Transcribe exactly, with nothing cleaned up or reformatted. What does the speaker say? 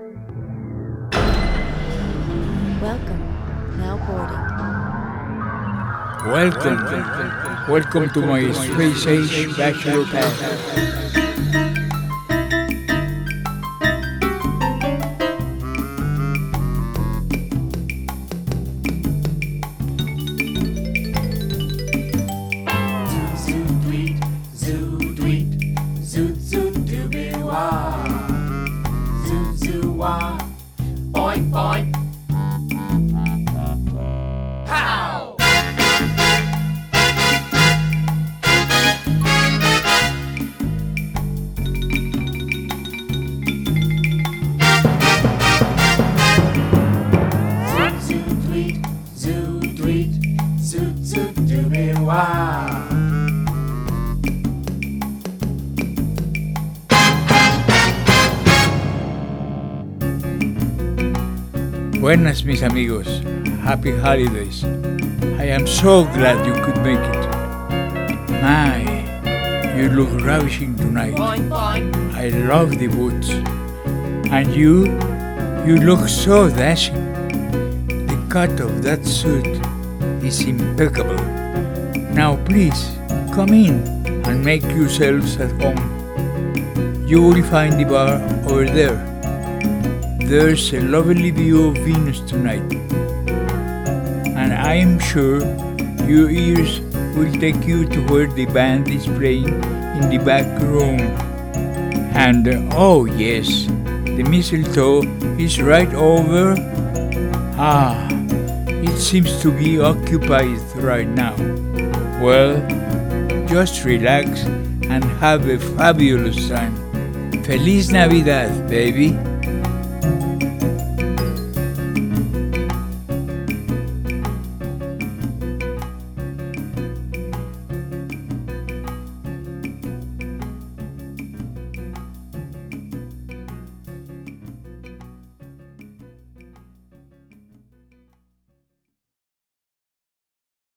Welcome. Now boarding. Welcome. Welcome to my space age bachelor pad. Boing, boing. Pow! Zoot, zoot, tweet, zoot, tweet, zoot, zoot, doobie, wow. Buenas, mis amigos. Happy holidays. I am so glad you could make it. My, you look ravishing tonight. Boing, boing. I love the boots. And you, you look so dashing. The cut of that suit is impeccable. Now please, come in and make yourselves at home. You will find the bar over there. There's a lovely view of Venus tonight, and I'm sure your ears will take you to where the band is playing in the back room. And uh, oh yes, the mistletoe is right over. Ah, it seems to be occupied right now. Well, just relax and have a fabulous time. Feliz Navidad, baby.